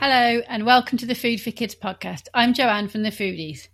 Hello and welcome to the Food for Kids podcast. I'm Joanne from The Foodies.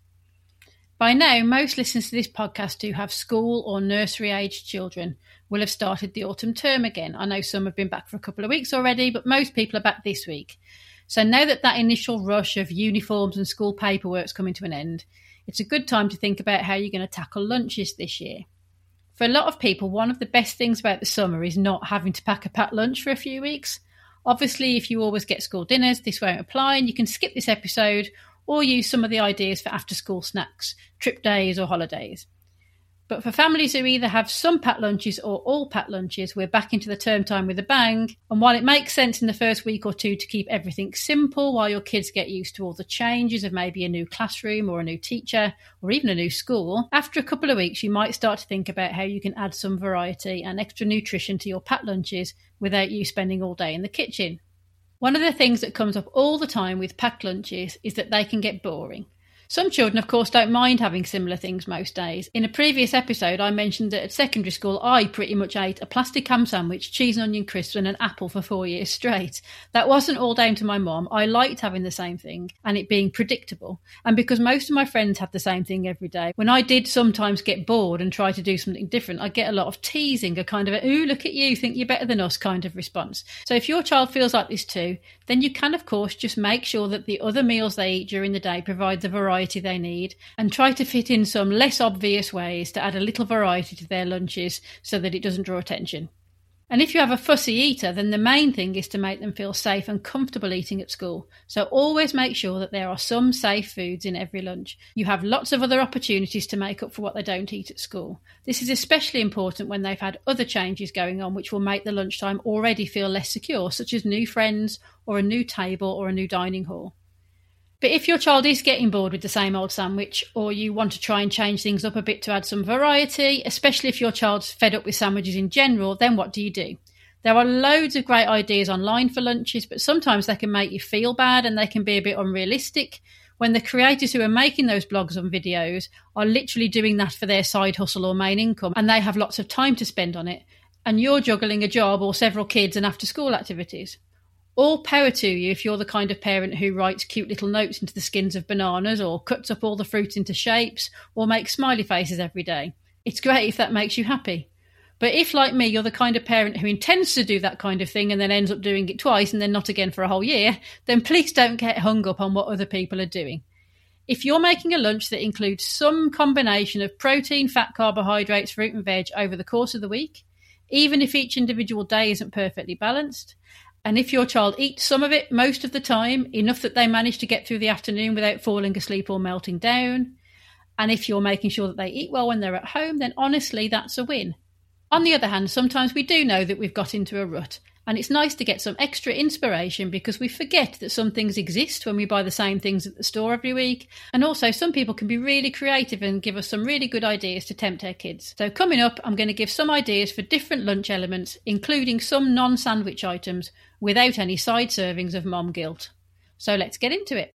By now, most listeners to this podcast who have school or nursery aged children will have started the autumn term again. I know some have been back for a couple of weeks already, but most people are back this week. So now that initial rush of uniforms and school paperwork is coming to an end, it's a good time to think about how you're going to tackle lunches this year. For a lot of people, one of the best things about the summer is not having to pack a packed lunch for a few weeks. Obviously, if you always get school dinners, this won't apply and you can skip this episode or use some of the ideas for after-school snacks, trip days or holidays. But for families who either have some packed lunches or all packed lunches, we're back into the term time with a bang. And while it makes sense in the first week or two to keep everything simple while your kids get used to all the changes of maybe a new classroom or a new teacher or even a new school, after a couple of weeks you might start to think about how you can add some variety and extra nutrition to your packed lunches without you spending all day in the kitchen. One of the things that comes up all the time with packed lunches is that they can get boring. Some children, of course, don't mind having similar things most days. In a previous episode, I mentioned that at secondary school, I pretty much ate a plastic ham sandwich, cheese and onion crisps and an apple for 4 years straight. That wasn't all down to my mum. I liked having the same thing and it being predictable. And because most of my friends had the same thing every day, when I did sometimes get bored and try to do something different, I get a lot of teasing, a kind of, ooh, look at you, think you're better than us kind of response. So if your child feels like this too, then you can, of course, just make sure that the other meals they eat during the day provide the variety they need and try to fit in some less obvious ways to add a little variety to their lunches so that it doesn't draw attention. And if you have a fussy eater, then the main thing is to make them feel safe and comfortable eating at school. So always make sure that there are some safe foods in every lunch. You have lots of other opportunities to make up for what they don't eat at school. This is especially important when they've had other changes going on which will make the lunchtime already feel less secure, such as new friends or a new table or a new dining hall. But if your child is getting bored with the same old sandwich, or you want to try and change things up a bit to add some variety, especially if your child's fed up with sandwiches in general, then what do you do? There are loads of great ideas online for lunches, but sometimes they can make you feel bad and they can be a bit unrealistic when the creators who are making those blogs and videos are literally doing that for their side hustle or main income, and they have lots of time to spend on it, and you're juggling a job or several kids and after-school activities. All power to you if you're the kind of parent who writes cute little notes into the skins of bananas or cuts up all the fruit into shapes or makes smiley faces every day. It's great if that makes you happy. But if, like me, you're the kind of parent who intends to do that kind of thing and then ends up doing it twice and then not again for a whole year, then please don't get hung up on what other people are doing. If you're making a lunch that includes some combination of protein, fat, carbohydrates, fruit and veg over the course of the week, even if each individual day isn't perfectly balanced, and if your child eats some of it most of the time, enough that they manage to get through the afternoon without falling asleep or melting down, and if you're making sure that they eat well when they're at home, then honestly, that's a win. On the other hand, sometimes we do know that we've got into a rut, and it's nice to get some extra inspiration because we forget that some things exist when we buy the same things at the store every week, and also some people can be really creative and give us some really good ideas to tempt our kids. So coming up, I'm going to give some ideas for different lunch elements, including some non-sandwich items, without any side servings of mom guilt. So let's get into it.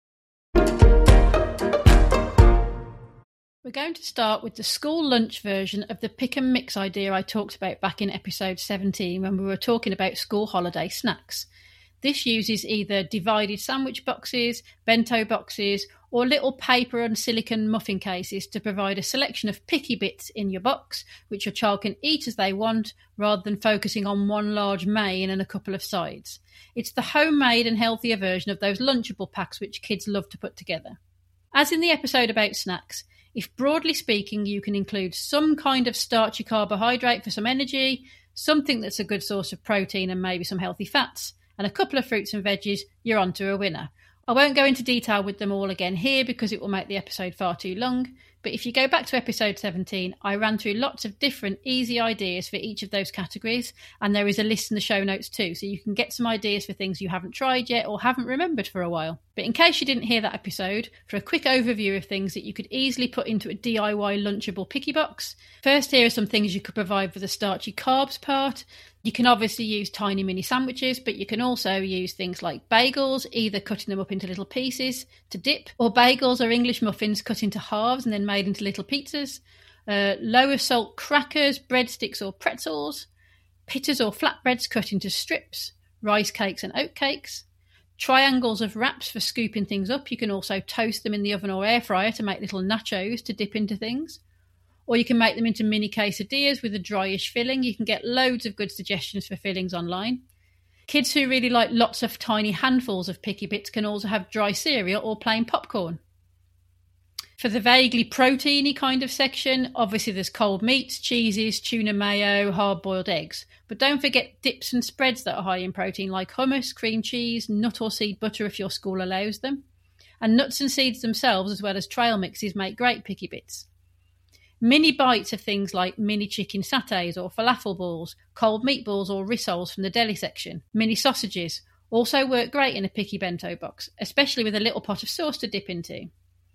We're going to start with the school lunch version of the pick and mix idea I talked about back in episode 17 when we were talking about school holiday snacks. This uses either divided sandwich boxes, bento boxes, or little paper and silicone muffin cases to provide a selection of picky bits in your box, which your child can eat as they want, rather than focusing on one large main and a couple of sides. It's the homemade and healthier version of those Lunchable packs which kids love to put together. As in the episode about snacks, if broadly speaking you can include some kind of starchy carbohydrate for some energy, something that's a good source of protein and maybe some healthy fats, and a couple of fruits and veggies, you're on to a winner. I won't go into detail with them all again here because it will make the episode far too long, but if you go back to episode 17, I ran through lots of different easy ideas for each of those categories, and there is a list in the show notes too, so you can get some ideas for things you haven't tried yet or haven't remembered for a while. But in case you didn't hear that episode, for a quick overview of things that you could easily put into a DIY Lunchable picky box, first here are some things you could provide for the starchy carbs part. You can obviously use tiny mini sandwiches, but you can also use things like bagels, either cutting them up into little pieces to dip, or bagels or English muffins cut into halves and then made into little pizzas, lower salt crackers, breadsticks or pretzels, pittas or flatbreads cut into strips, rice cakes and oat cakes, triangles of wraps for scooping things up. You can also toast them in the oven or air fryer to make little nachos to dip into things. Or you can make them into mini quesadillas with a dryish filling. You can get loads of good suggestions for fillings online. Kids who really like lots of tiny handfuls of picky bits can also have dry cereal or plain popcorn. For the vaguely proteiny kind of section, obviously there's cold meats, cheeses, tuna mayo, hard-boiled eggs. But don't forget dips and spreads that are high in protein like hummus, cream cheese, nut or seed butter if your school allows them. And nuts and seeds themselves, as well as trail mixes, make great picky bits. Mini bites of things like mini chicken sattés or falafel balls, cold meatballs or rissoles from the deli section, mini sausages, also work great in a picky bento box, especially with a little pot of sauce to dip into.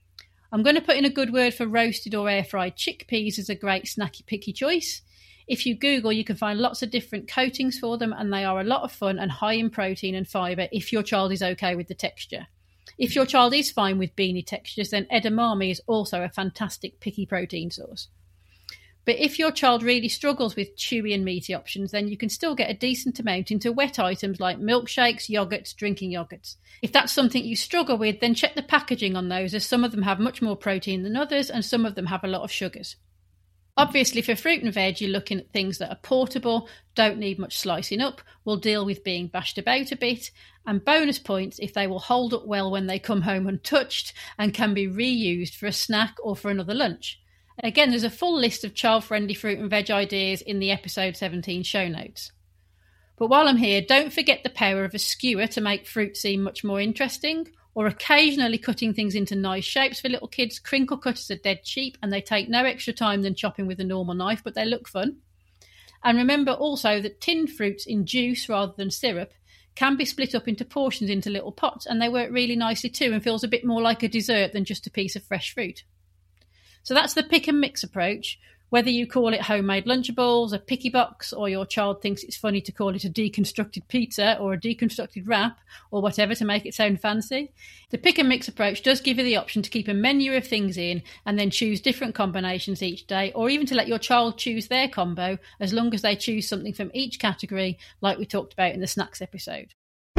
I'm going to put in a good word for roasted or air-fried chickpeas as a great snacky picky choice. If you Google, you can find lots of different coatings for them, and they are a lot of fun and high in protein and fibre if your child is okay with the texture. If your child is fine with beanie textures, then edamame is also a fantastic picky protein source. But if your child really struggles with chewy and meaty options, then you can still get a decent amount into wet items like milkshakes, yogurts, drinking yogurts. If that's something you struggle with, then check the packaging on those, as some of them have much more protein than others and some of them have a lot of sugars. Obviously, for fruit and veg, you're looking at things that are portable, don't need much slicing up, will deal with being bashed about a bit, and bonus points if they will hold up well when they come home untouched and can be reused for a snack or for another lunch. Again, there's a full list of child-friendly fruit and veg ideas in the episode 17 show notes. But while I'm here, don't forget the power of a skewer to make fruit seem much more interesting, or occasionally cutting things into nice shapes for little kids. Crinkle cutters are dead cheap and they take no extra time than chopping with a normal knife, but they look fun. And remember also that tinned fruits in juice rather than syrup can be split up into portions into little pots, and they work really nicely too and feels a bit more like a dessert than just a piece of fresh fruit. So that's the pick and mix approach. Whether you call it homemade Lunchables, a picky box, or your child thinks it's funny to call it a deconstructed pizza or a deconstructed wrap or whatever to make it sound fancy, the pick and mix approach does give you the option to keep a menu of things in and then choose different combinations each day, or even to let your child choose their combo as long as they choose something from each category, like we talked about in the snacks episode.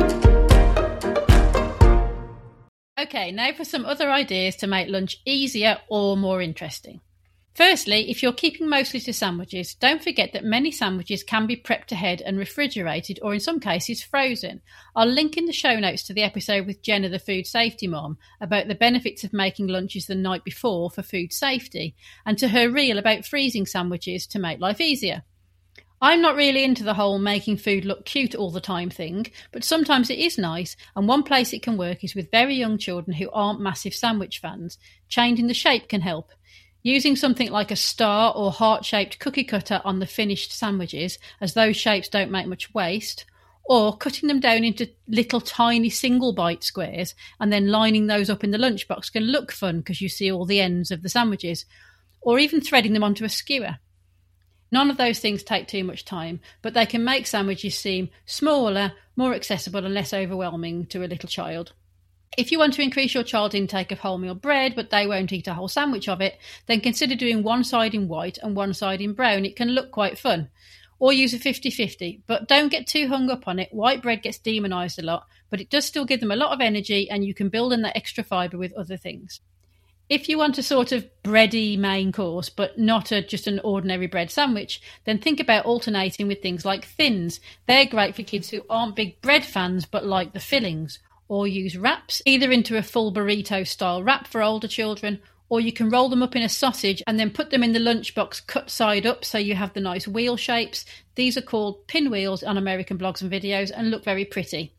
Okay, now for some other ideas to make lunch easier or more interesting. Firstly, if you're keeping mostly to sandwiches, don't forget that many sandwiches can be prepped ahead and refrigerated, or in some cases frozen. I'll link in the show notes to the episode with Jenna, the food safety mom, about the benefits of making lunches the night before for food safety, and to her reel about freezing sandwiches to make life easier. I'm not really into the whole making food look cute all the time thing, but sometimes it is nice, and one place it can work is with very young children who aren't massive sandwich fans. Changing the shape can help. Using something like a star or heart-shaped cookie cutter on the finished sandwiches, as those shapes don't make much waste, or cutting them down into little tiny single-bite squares and then lining those up in the lunchbox can look fun because you see all the ends of the sandwiches, or even threading them onto a skewer. None of those things take too much time, but they can make sandwiches seem smaller, more accessible and less overwhelming to a little child. If you want to increase your child's intake of wholemeal bread, but they won't eat a whole sandwich of it, then consider doing one side in white and one side in brown. It can look quite fun. Or use a 50-50, but don't get too hung up on it. White bread gets demonised a lot, but it does still give them a lot of energy, and you can build in that extra fibre with other things. If you want a sort of bready main course, but not just an ordinary bread sandwich, then think about alternating with things like thins. They're great for kids who aren't big bread fans, but like the fillings. Or use wraps, either into a full burrito-style wrap for older children, or you can roll them up in a sausage and then put them in the lunchbox cut side up so you have the nice wheel shapes. These are called pinwheels on American blogs and videos and look very pretty.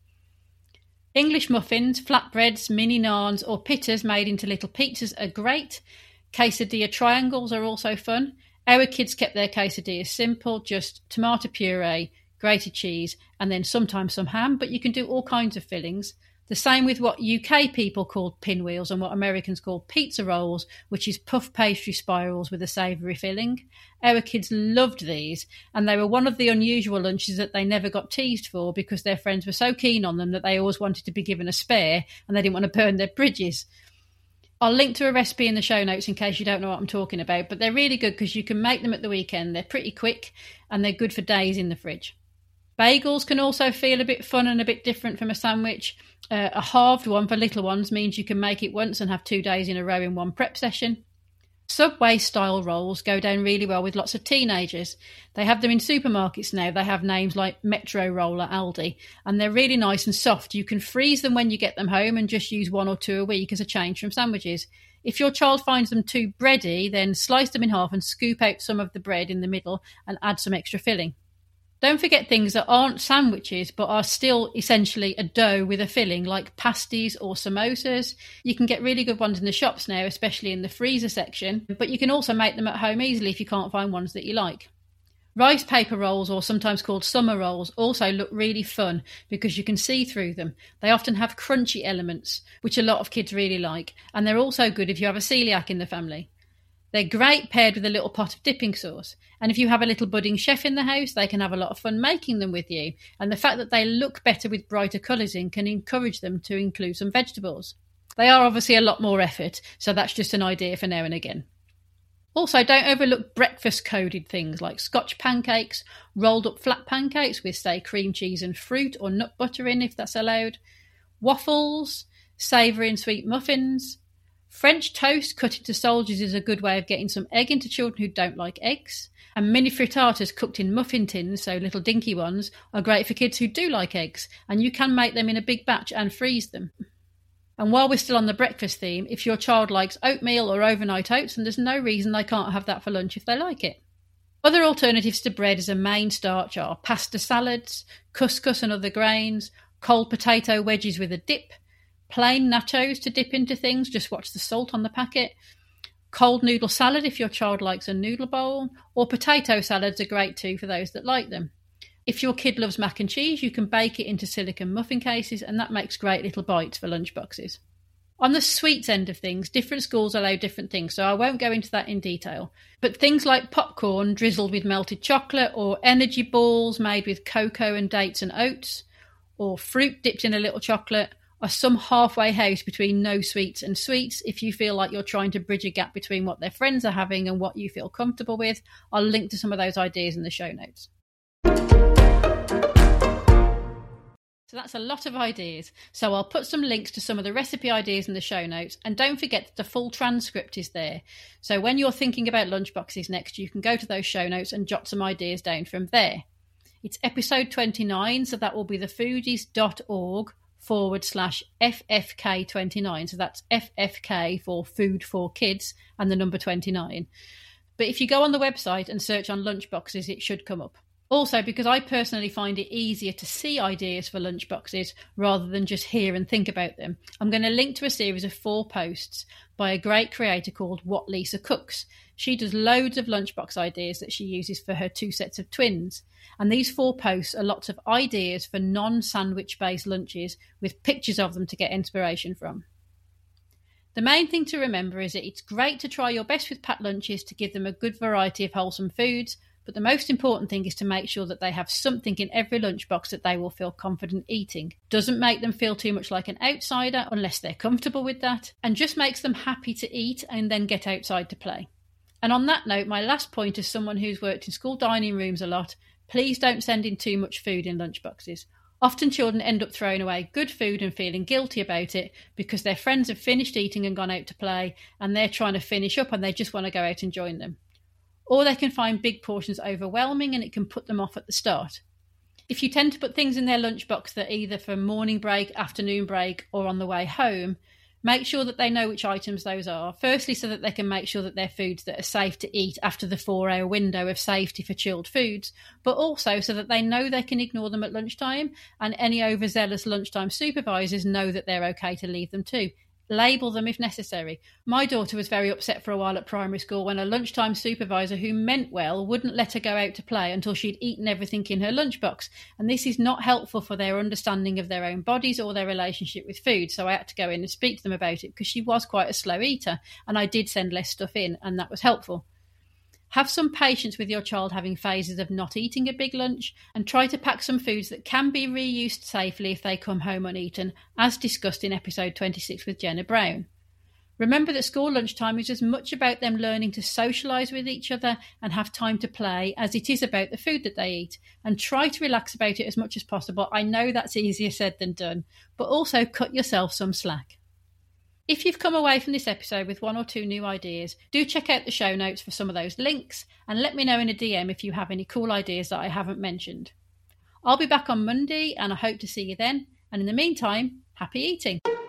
English muffins, flatbreads, mini naans or pittas made into little pizzas are great. Quesadilla triangles are also fun. Our kids kept their quesadillas simple, just tomato puree, grated cheese, and then sometimes some ham, but you can do all kinds of fillings. The same with what UK people call pinwheels and what Americans call pizza rolls, which is puff pastry spirals with a savoury filling. Our kids loved these, and they were one of the unusual lunches that they never got teased for because their friends were so keen on them that they always wanted to be given a spare and they didn't want to burn their bridges. I'll link to a recipe in the show notes in case you don't know what I'm talking about, but they're really good because you can make them at the weekend. They're pretty quick and they're good for days in the fridge. Bagels can also feel a bit fun and a bit different from a sandwich. A halved one for little ones means you can make it once and have 2 days in a row in one prep session. Subway-style rolls go down really well with lots of teenagers. They have them in supermarkets now. They have names like Metro Roll at Aldi, and they're really nice and soft. You can freeze them when you get them home and just use 1 or 2 a week as a change from sandwiches. If your child finds them too bready, then slice them in half and scoop out some of the bread in the middle and add some extra filling. Don't forget things that aren't sandwiches but are still essentially a dough with a filling, like pasties or samosas. You can get really good ones in the shops now, especially in the freezer section, but you can also make them at home easily if you can't find ones that you like. Rice paper rolls, or sometimes called summer rolls, also look really fun because you can see through them. They often have crunchy elements, which a lot of kids really like, and they're also good if you have a celiac in the family. They're great paired with a little pot of dipping sauce. And if you have a little budding chef in the house, they can have a lot of fun making them with you. And the fact that they look better with brighter colours in can encourage them to include some vegetables. They are obviously a lot more effort, so that's just an idea for now and again. Also, don't overlook breakfast-coded things like Scotch pancakes, rolled-up flat pancakes with, say, cream cheese and fruit or nut butter in if that's allowed, waffles, savoury and sweet muffins. French toast cut into soldiers is a good way of getting some egg into children who don't like eggs. And mini frittatas cooked in muffin tins, so little dinky ones, are great for kids who do like eggs, and you can make them in a big batch and freeze them. And while we're still on the breakfast theme, if your child likes oatmeal or overnight oats, then there's no reason they can't have that for lunch if they like it. Other alternatives to bread as a main starch are pasta salads, couscous and other grains, cold potato wedges with a dip, plain nachos to dip into things, just watch the salt on the packet, cold noodle salad if your child likes a noodle bowl, or potato salads are great too for those that like them. If your kid loves mac and cheese, you can bake it into silicone muffin cases, and that makes great little bites for lunch boxes. On the sweets end of things, different schools allow different things, so I won't go into that in detail. But things like popcorn drizzled with melted chocolate, or energy balls made with cocoa and dates and oats, or fruit dipped in a little chocolate, are some halfway house between no sweets and sweets. If you feel like you're trying to bridge a gap between what their friends are having and what you feel comfortable with, I'll link to some of those ideas in the show notes. So that's a lot of ideas. So I'll put some links to some of the recipe ideas in the show notes, and don't forget that the full transcript is there. So when you're thinking about lunchboxes next, you can go to those show notes and jot some ideas down from there. It's episode 29, so that will be thefoodies.org/FFK29. So that's FFK for Food for Kids and the number 29. But if you go on the website and search on lunchboxes, it should come up. Also, because I personally find it easier to see ideas for lunchboxes rather than just hear and think about them, I'm going to link to a series of 4 posts by a great creator called What Lisa Cooks. She does loads of lunchbox ideas that she uses for her 2 sets of twins. And these 4 posts are lots of ideas for non-sandwich based lunches with pictures of them to get inspiration from. The main thing to remember is that it's great to try your best with packed lunches to give them a good variety of wholesome foods, but the most important thing is to make sure that they have something in every lunchbox that they will feel confident eating. Doesn't make them feel too much like an outsider unless they're comfortable with that, and just makes them happy to eat and then get outside to play. And on that note, my last point as someone who's worked in school dining rooms a lot, please don't send in too much food in lunchboxes. Often children end up throwing away good food and feeling guilty about it because their friends have finished eating and gone out to play, and they're trying to finish up and they just want to go out and join them. Or they can find big portions overwhelming and it can put them off at the start. If you tend to put things in their lunchbox that are either for morning break, afternoon break, or on the way home, make sure that they know which items those are. Firstly, so that they can make sure that they're foods that are safe to eat after the 4-hour window of safety for chilled foods, but also so that they know they can ignore them at lunchtime, and any overzealous lunchtime supervisors know that they're okay to leave them too. Label them if necessary. My daughter was very upset for a while at primary school when a lunchtime supervisor who meant well wouldn't let her go out to play until she'd eaten everything in her lunchbox, and this is not helpful for their understanding of their own bodies or their relationship with food. So I had to go in and speak to them about it because she was quite a slow eater, and I did send less stuff in, and that was helpful. Have some patience with your child having phases of not eating a big lunch, and try to pack some foods that can be reused safely if they come home uneaten, as discussed in episode 26 with Jenna Brown. Remember that school lunchtime is as much about them learning to socialise with each other and have time to play as it is about the food that they eat, and try to relax about it as much as possible. I know that's easier said than done, but also cut yourself some slack. If you've come away from this episode with 1 or 2 new ideas, do check out the show notes for some of those links and let me know in a DM if you have any cool ideas that I haven't mentioned. I'll be back on Monday and I hope to see you then. And in the meantime, happy eating.